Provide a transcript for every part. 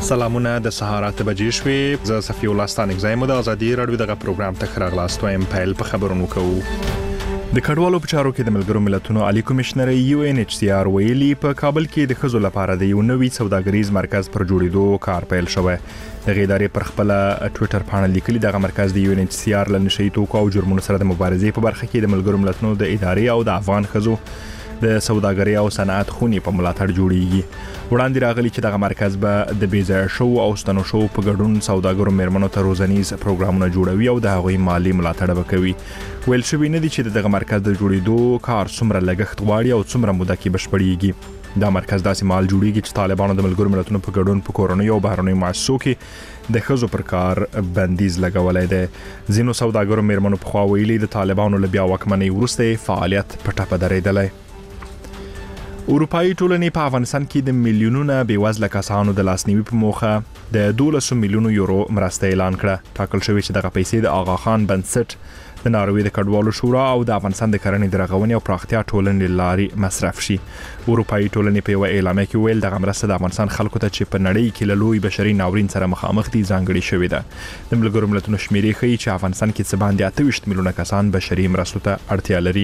سلامونه د سهار 8 بجې شوې زه صفي الله ستانک زایم د ازادي رادیو دغه پروګرام ته خراغلاست وایم پیل په خبرونو کوو د کډوالو په چارو کې د ملګرو ملتونو عالی کمشنر UNHCR ویلي په کابل کې د خزو لپاره د یو نوي سوداګریز مرکز پر جوړېدو کار پیل شوی د ادارې پر خپل ټوئیټر باندې لیکلي دغه مرکز د UNHCR لنشي توکو او جرمونو سره د مبارزې په برخه کې د ملګرو ملتونو د ادارې او د افغان خزو د سوداګرۍ او صنعت خونې په ملاتړ جوړیږي وړاندې راغلي چې دغه مرکز به د بیځای شو او ستنو شو په ګډون سوداګرو مېرمنو ته روزنیز پروګرامونه جوړوي او د هغوی مالی ملاتړ وکوي ویل شوی نه دي چې دغه مرکز د جوړېدو کار څومره لګښت غواړي او څومره موده کې بشپړیږي دا مرکز داسې مال جوړیږي چې طالبانو د ملګرو ملتونو په ګډون په کورونی او بهرنیو مؤسسو کې د خزو پر کار بندیز لګولای دی ځینو سوداګرو مېرمنو په خوا ویلي د طالبانو له بیا واکمنۍ وروسته فعالیت په ټپه درېدلی اروپایي ټولنې په افغانستان کې د میلیونونو بیوزله کسانو د لاسنیوي په موخه د 12 میلیونو یورو مرسته اعلان کړه ټاکل شوی چې دغه پیسې د آغا خان بنسټ د ناروې د کډوالو شورا او د افغانستان د کرنې د رغونې او پراختیا ټولنې لارې مصرف شي اروپایي ټولنې په یو اعلامیه کې ویل دغه مرسته د افغانستان خلکو ته چې په نړۍ کې له لوی بشري ناورین سره مخامخ دي ځانګړي شوې ده د ملګرو ملتونو شمیرې ښیي چې افغانستان کې څه باندې 28 میلیونه کسان بشري مرستو ته اړتیا لري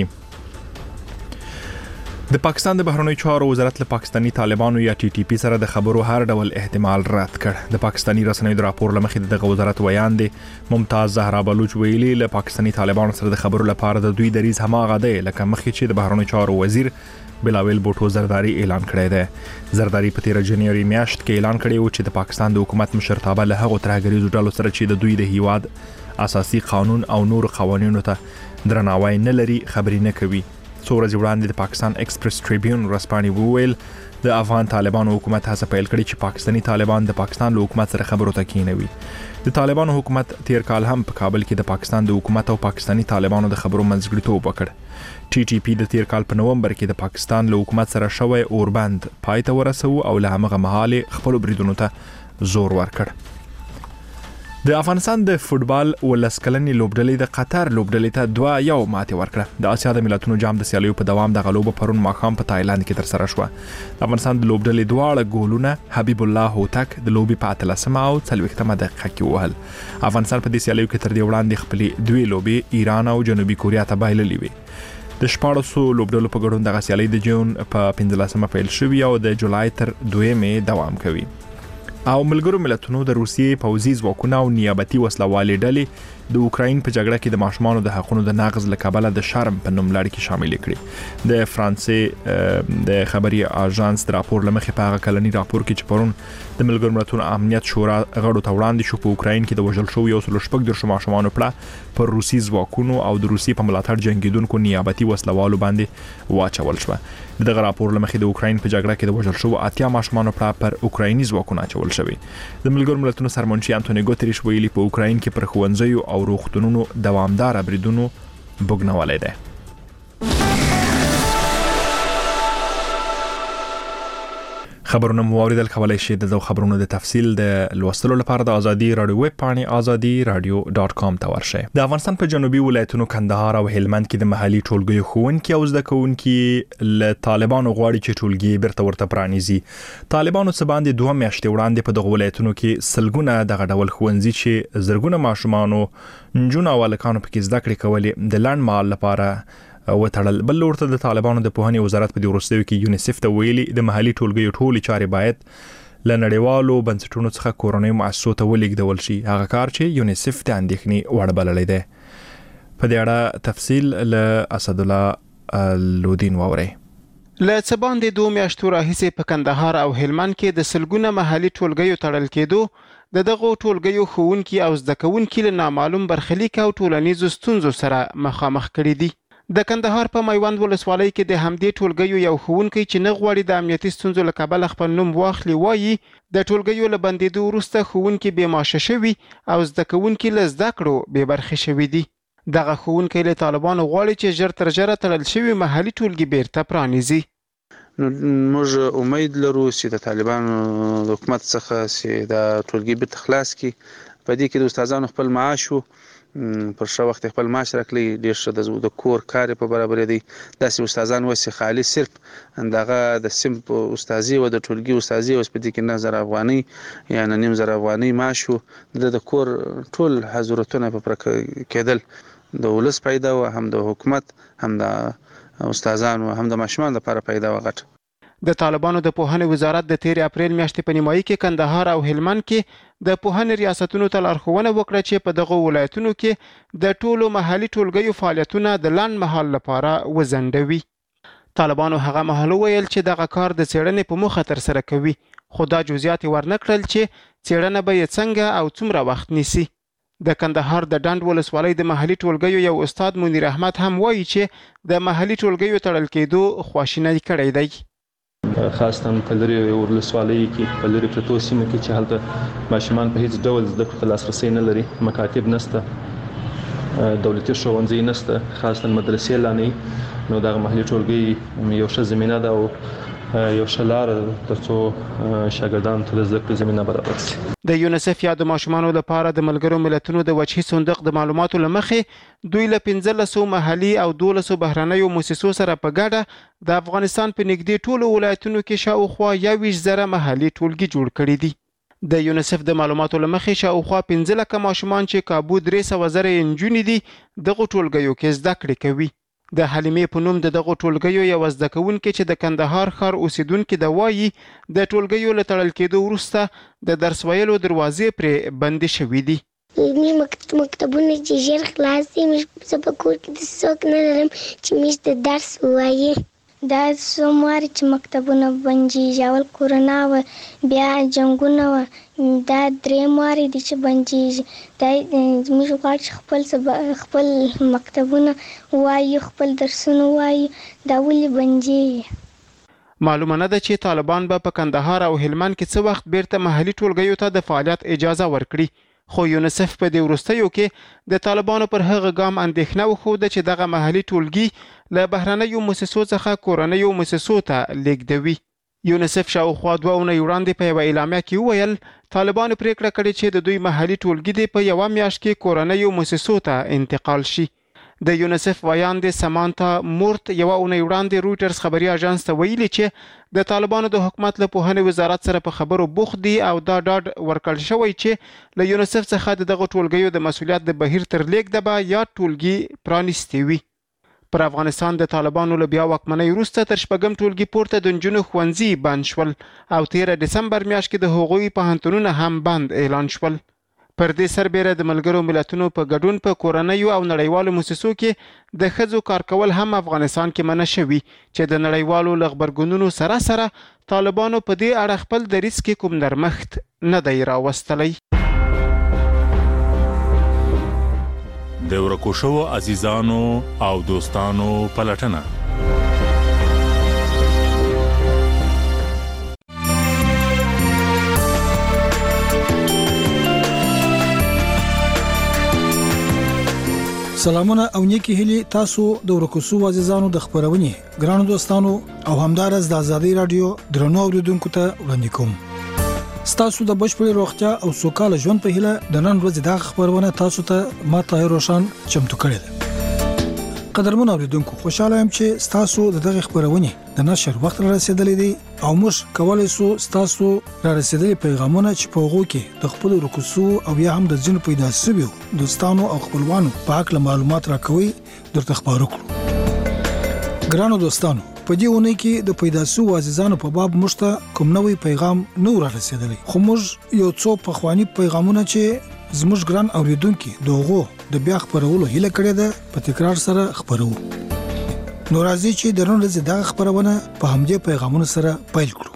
د پاکستان د بهرنیو چارو وزارت له پاکستانی طالبانو یا TTP سره د خبرو هر ډول احتمال رد کړ د پاکستانی رسنیو د راپور لمخې دغه وزارت ویان دي ممتاز زهرا بلوچ ویلي له پاکستانی طالبانو سره د خبرو لپاره د دوی دریز هماغه دی لکه مخکې چې د بهرنیو چارو وزیر بلاول بوټو زرداری اعلان کړی دی زرداری په 13 جنوري میاشت کې اعلان کړی و چې د پاکستان د حکومت مشرتابه له هغو ترهګریزو ډلو سره چې د دوی د هیواد اساسي قانون او نور قوانینو ته درناوی نه لري خبرې نه کوي څو ورځې وړاندې د پاکستان ایکسپریس ټریبیون ورځپاڼې وویل د افغان طالبانو حکومت هڅه پیل کړې چې پاکستانی طالبان د پاکستان له حکومت سره خبرو ته کېنوي د طالبانو حکومت تیر کال هم په کابل کې د پاکستان د حکومت او پاکستانی طالبانو د خبرو منځګړیتوب وکړ TTP د تیر کال په نومبر کې د پاکستان له حکومت سره شوی اوربند پای ته ورسو او له هغه مهاله خپل بریدونو ته زور ورکړ د افغانستان د فوتبال ولسکلنې لوبډلې د قطر لوبډلې ته 2-1 ماتې ورکړه د آسیا د ملتونو جام د سیالیو په دوام د غلوب پرون ماښام په تایلند کې تر سره شو د افغانستان د لوبډلې دواړه ګولونه حبیب الله هوتک د لوبي په 13 او 40 دقیقه کې وهل افغانستان په دې سیالیو کې تر دې وړاندې خپل دوی لوبي ایران او جنوبي کوریا ته بایللې وي د 14 لوبډلو په ګډون د سیالي د جون په 15 پیل شوې او د جولای تر 2 دوام کوي او ملګرو ملتونو د روسیې پوځي ځواکونو او نیابتي وسلوالې ډلې د اوکراین په جګړه کې د ماشومانو د حقوقو د نقض لکبله د شرم په نوم لړ کې شامل کړي د فرانسې د خبري اژانس د راپور لمخې په هغه کلنی راپور کې چې پرون د ملګرو ملتونو امنیت شورا غړو ته وړاندې شو په اوکراین کې د وژل شو یو څلور شپږ د ماشومانو پړه پر روسي ځواکونو او د روسي په ملاتړ جنگیدونکو نیابتي وسلوالو باندې واچول شو دغه راپور لمخې د اوکراین په جګړه کې د وژل شو 80 ماشومانو پړه پر اوکرایني ځواکونو اچول شوی د ملګرو ملتونو سرمنشي انټونی ګوتریش ویلي په اوکراین کې پر ښوونځیو او روغتونونو دوامدار بریدونو بوګنولای دی خبرونه مو اوریدل کولای شئ د خبرونو د تفصیل د لوستلو لپاره د ازادي رادیو ویب پاڼې azadi.radio.com ته ورشئ د افغانستان په جنوبي ولایتونو کندهار او هلمند کې د محلي ټولګیو ښوونکي او زده کوونکي له طالبانو غواړي چې ټولګي بیرته ورته پرانیزي طالبانو څه باندې 2 میاشتې وړاندې په دغه ولایتونو کې سلګونه دغه ډول ښوونځي چې زرګونه ماشومانو نجونو او هلکانو پکې زده کړې کولې د لنډ مهال لپاره وتړل بل ورته د طالبانو د پوهنې وزارت په وروستیو کې یونیسف ته ویلي د محلي ټولګیو ټولې چارې باید له نړیوالو بنسټونو څخه کورنۍ مؤسسو ته ولېږدول شي هغه کار چې یونیسف د اندېښنې وړ بللی دی په دې اړه تفصیل له اسد الله لودین واوري له څه باندې 2 میاشتو راهیسې په کندهار او هلمند کې د سلګونه محلي ټولګیو تړل کېدو دغه ټولګیو ښوونکي او زده کوونکي له نامعلوم برخلیک او ټولنیزو ستونزو سره مخامخ کړي دي د کندهار په میوند ولسوالۍ کې د همدې ټولګیو یو ښوونکی چې نه غواړي د امنیتي ستونزو له کبله خپل نوم واخلي وایي د ټولګیو له بندېدو وروسته ښوونکي بې معاشه شوي او زده کوونکي له زده کړو بې برخې شوي دي دغه ښوونکی له طالبانو غواړي چې ژر تر ژره تړل شوي محلي ټولګي بیرته پرانیزي موږ امید لرو چې د طالبانو د حکومت څخه چې د ټولګي بیرته خلاص کړي په دې کې د استادانو خپل معاش پر ښه وخت خپل معاش راکړي، ډېر ښه د کور کار په برابرې دی. داسې استادان اوس خالي صرف دغه د صنف استادي او د ټولګي استادي اوس په دې کې 9000 افغانۍ یا 9000 افغانۍ معاش وو. د کور ټول حضورتونه په پوره کېدل د ولس پیدا او هم د حکومت هم د استادانو هم د ماشومان لپاره پیدا وغټ. د طالبانو د پوهنې وزارت د 13 اپریل میاشتې په نیمایي کې کندهار او هلمند کې د پوهنې ریاستونو ته لارښوونه وکړه چې په دغه ولایتونو کې د ټولو محلي ټولګیو فعالیتونه د لنډ مهال لپاره وځنډوي. طالبانو هغه مهال ویل چې دغه کار د څېړنې په موخه ترسره کوي، خو دا جزئیات ورنکړل چې څېړنه به یې څنګه او څومره وخت نیسي. د کندهار د ډنډ ولسوالۍ د محلي ټولګیو یو استاد منیر احمد هم وایي چې د محلي ټولګیو تړل کېدو خواشینی کړی دی. خاصتاً په لرې ولسوالۍ کې په لرې پرتو سیمو کې چې هلته ماشومان په هیڅ ډول زده کړو ته لاسرسی نه لري، مکاتب نشته، دولتي ښوونځي نشته، خاصتاً مدرسې لا نه، نو دغه محلي ټولګي یو ښه زمینه ده او یو ښه لاره ترڅو شاګردانو ته د زده کړې زمینه برابر شي. د یونیسف یا د ماشومانو لپاره د ملګرو ملتونو د وجهي صندوق د معلوماتو له مخې دوی له 1500 محلي او 1200 بهرنیو مؤسسو سره په ګډه د افغانستان په نږدې ټولو ولایتونو کې شاوخوا 21,000 محلي ټولګي جوړ کړي دي. د یونیسف د معلوماتو له مخې شاوخوا 15 لکه ماشومان چې کابو 300,000 نجونې دي دغه ټولګیو کې زده کړې کوي. د حلیمې په نوم دغه ټولګیو یو زده کوونکې چې د کندهار ښار اوسیدونکې د وایي د ټولګیو له تړل کېدو وروسته د درس ویلو دروازې پرې بندې شوې دي. مکتبونه چې ژر خلاص دي، زه په کور کې څوک نه لرم چې موږ د درس ووایي. دا څومره چې مکتبونه بندېږي، اول کورونا وه، بیا جنګونه وه، دا درېیم وارې دي چې بندېږي. دا موږ غواړو چې خپل مکتبونه ووایو، خپل درسونه ووایو. دا ولې بندېږي؟ معلومه نه ده چې طالبان به په کندهار او هلمند کې څه وخت بیرته محلي ټولګیو ته د فعالیت اجازه ورکړي، خو یونیسف په دې وروستیو کې د طالبانو پر هغه ګام اندېښنه وښوده چې دغه محلي ټولګي له بهرنیو مؤسسو څخه کورنیو مؤسسو ته لیږدوي. یونیسف شاوخوا 2 اونۍ وړاندې په یوه اعلامیه کې وویل طالبانو پریکړه کړې چې د دوی محلي ټولګي دې په یوه میاشت کې کورنیو مؤسسو ته انتقال شي. د یونیسف ویاندې سمانتا مورت یوه اونۍ وړاندې رویټرز خبري اژانس ته ویلي چې د طالبانو د حکومت له پوهنې وزارت سره په خبرو بوخت دي او دا ډاډ ورکړل شوی چې له یونیسف څخه دغه ټولګیو د مسؤلیت د بهیر تر لیږده به یا ټولګي پرانیستي وي. پر افغانستان د طالبانو له بیا واکمنۍ وروسته تر 6م ټولګي پورته د نجونو ښوونځي بند شول او 13 دسمبر میاشت کې د هغوی پوهنتونونه هم بند اعلان شول. پر دې سربېره د ملګرو ملتونو په ګډون په کورنیو او نړیوالو مؤسسو کې د ښځو کار کول هم افغانستان کې منع شوي چې د نړیوالو له غبرګونونو سره سره طالبانو په دې اړه خپل دریځ کې کوم نرمښت نه دی راوستلی. د ورکو شوو عزیزانو او دوستانو پلټنه. سلامونه او نیکی هیلي تاسو د ورکو شوو عزیزانو د خبرونې ګرانو دوستانو او همدارس د ازادي رادیو درنو اوریدونکو ته وړاندې کوم. ستاسو د بشپړ روغتیا او سوکاله ژوند په هیله د نن ورځې د خبرونه تاسو ته ما طاهر روشن چمتو کړی ده. قدرمن اوریدونکو خوشاله یم چې تاسو دغه خبرونه د نشر وخت را رسیدلې دي او موږ کولای شو تاسو را رسیدلې پیغامونه چې په هغه کې د خپل رکوسو او یا هم د ځین پیدا سوي دوستانو او خپلوانو په اړه معلومات راکوي درته خبرو کړو. ګرانو دوستانو په دې ونه کې د پیدا سوي عزیزانو په باب مشته کوم نوې پیغام نو را رسیدلی، خو موږ یو څو پخوانی پیغامونه چې زموږ ګران اوریدونکو دغه د بیا خبرولو هیله کړې ده په تکرار سره خبرو. نو راځي چې درنو لږه د خبرونه په همدې پیغامونو سره پیل کړو.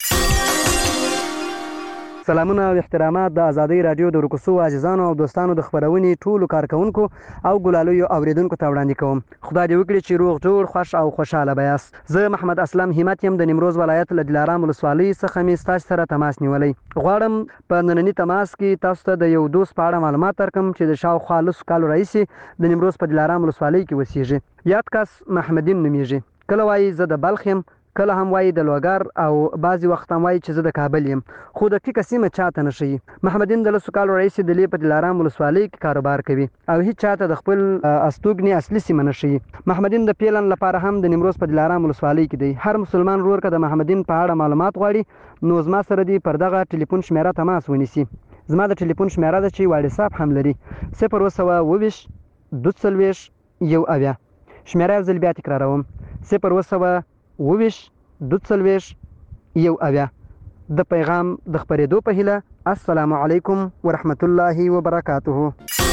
سلامونه او احترامات د ازادي رادیو د ورکوسو عزیزانو او دوستانو د خبرونې ټولو کارکونکو او ګلالویو اوریدونکو ته وړاندې کوم. خدای دې وکړي چې روغ جوړ خوش او خوشاله بیاست. زه محمد اسلم همت یم د نیمروز ولایت له دلارام ولسوالۍ څخه مې ستاسو سره تماس نیولې. غواړم په نننی تماس کې تاسو ته د یو دوست په اړه معلومات درکړم چې د شاوخوا 10 کالو راهیسې د نیمروز په دلارام ولسوالۍ کې اوسېږي. یاد کس محمدین نومیږي. کله وایي زه د بلخ یم، کله هم وایي د لوګر او بعضی وخت هم وایي چې زه د کابل یم خو د ټیکه سیمه چاته نه ښیي. محمدین د 10 کالو رئیس د لې په دلارام ولسوالۍ کې کاروبار کوي او هیڅ چاته د خپل استوګنې اصلي سیمه نه ښیي. محمدین د پیلن لپاره هم د نیمروز په دلارام ولسوالۍ کې دی. هر مسلمان ورور که د محمدین په اړه معلومات غواړي نو زما سره دی پر دغه ټلیفون شمیره تماس ونیسي. زما د ټلیفون شمیره ده چې واتساپ هم لري 022 42 1 شمیره یو ځل بیا تکراروم 022 42 1 د پیغام د خپرېدو په هیله. السلام علیکم ورحمت الله وبرکاته.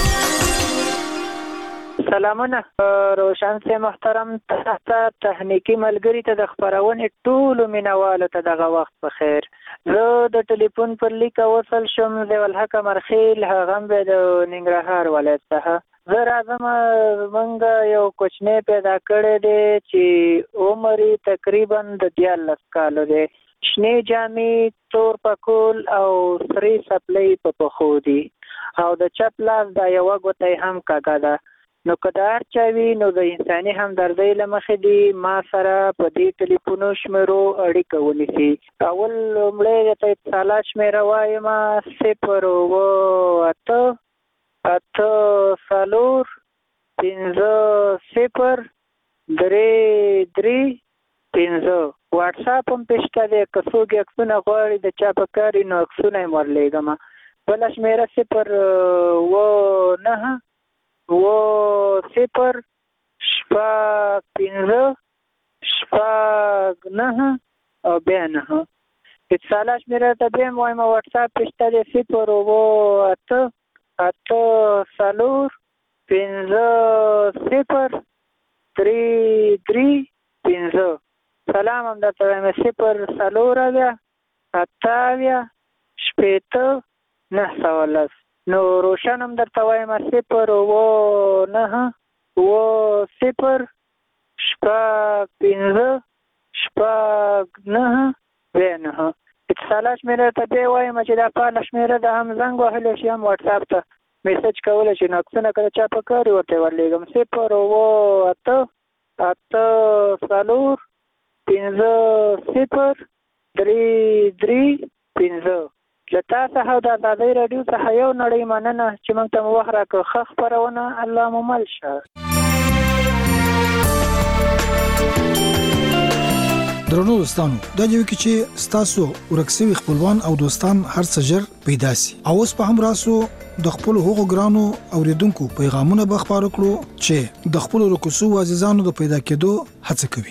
سلامونه روشن سے محترم ته تخنیکی ملګری ته د خبرونې ټولو مینوالو ته دغه وخت په خیر. زه د ټلیفون پر لیک وصل شم د ولحق مرخیل هغه به د ننګرهار ولایت څخه. زه راځم موږ یو کوچنی پیدا کړی دی چې عمر تقریبا د 14 کالو دی. شنې جامې تور پکول او سری سپلۍ په پښو دي او د چپ لاس دا یوه ګوته هم کږه ده. نو که د هر چا وي نو د انساني همدردۍ له مخې دي ما سره په دې ټلیفونو شمیرو اړیکه ونیسي. اول لومړی درته اتصالات شمیره وایم 0 8 4 5 0 3 3 5. واتساپ هم پېشته دی که څوک عکسونه غواړي د چا په کار وي نو عکسونه یې ورلیږم. بله شمیره 0 9 0 5 9 او بیا 9. اتصالات شمیره ته بیا هم وایم واتساپ پېشته دی 0 8 8 4 5 0 3 3 5. سلام هم درته وایم 0 اویا 8 شپېته 910. نو روشن هم درته وایم 0 9 0 5 9 9. اتصالات شمیره ته بیا وایم چې دا فعاله شمیره ده هم زنګ وهلی شي هم واتساپ ته میسج کولی شي نو عکسونه که د چا په کار وي ورته ورلیږم 0 8 8 4 5 0 3 3 5. له تا څخه د ازادۍ راډیو څخه یو نړۍ مننه چې موږ ته مو وخت راکړ. ښه خپرونه الله مو مل شه. درنو دوستانو دا جو کې چې ستاسو ورکسوي خپلوان او دوستان هر څه ژر پیدا سي او اوس په هم راسو د خپل هغو ګرانو اوریدونکو پیغامونه به خبرو کړو چې د خپل رکوسو عزیزانو د پیدا کېدو هڅه کوي.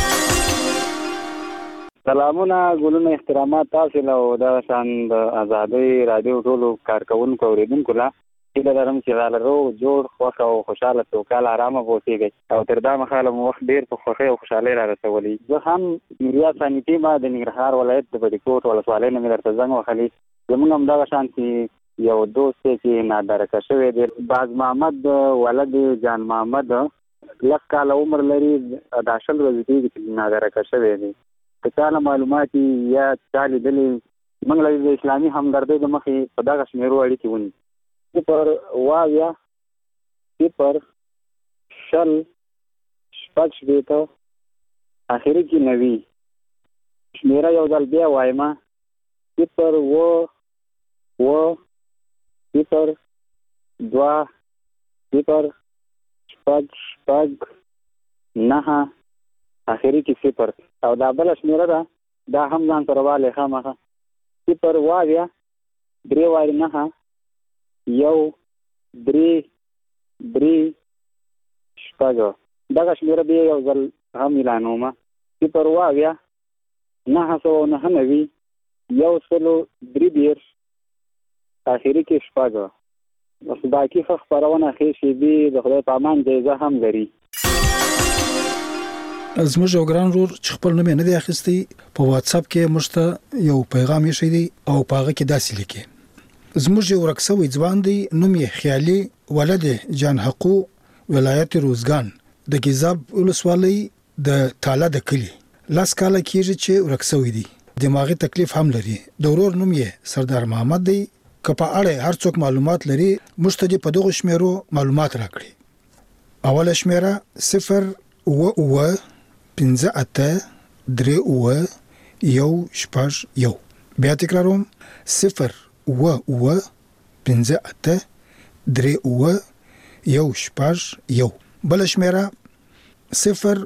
سلامونه ګلونه احترامات تاسو له دا شان د ازادۍ رادیو ټولو کارکونکو اوریدونکو لا چې لرم چې غالرو جوړ خوښ او خوشاله توکل آرامه اوسېږي او تر دا مخاله مو وخت ډیر په خوښۍ او خوشحالۍ را رسولي. زه هم نوریا سانیتي ما د ننګرهار ولایت د بډیکوټ ولسوالۍ نه مې درته زنګ وهلی. زموږ هم دغه شان چې یو دوست چې نادرکه شوی دی باز محمد ولد جان محمد 10 کاله عمر لري د 10 ورځې کېږي چې نادرکه شوی دی. که چاله معلومات یا چا لیدلي موږ له د اسلامي همدردۍ د مخې په دغه شمیرو اړیکې ونیسو 0 اویا 0 شل شپږ شپېته اخري کې 90. شمیره یو ځل بیا وایم 0 0 0 2 0 شپږ 9 اخري کې 0 او دا بل شمیره ده دا هم ځان سره والی خامخه 0 اویا 3 9 یو 3 3 شپږ. دغه شمیره بیا یو ځل هم اعلانوم 0 اویا 999 یو 130 اخري کې 6. بس باقي خبرونه خېشي دي د خدای په امان جایزه هم لري. زموږ یو ګران ورور چې خپل نوم نه دی اخیستی په واتس اپ کې مشته یو پیغام یې شي دی او پاغه کې داسې لیکي زموږ یو ورکسوي ځوان دی نوم یې خیالي ولد جان حقو ولایت روزګان د گیزاب ولسوالۍ د تاله د کلی لاس کاله کېږي چې ورکسوي دی دماغي تکلیف هم لري. د ورور نوم یې سردار محمد دی. که په اړه هر څوک معلومات لري مشته په دغه شمیرو معلومات راکړي. اوله شمیره 0 و 5 8 0-8-1-6-1. بیا تکراروم 0-8-1-5-3-1-6-1. بل شمیره 0-8-1-5-3-1-6-1.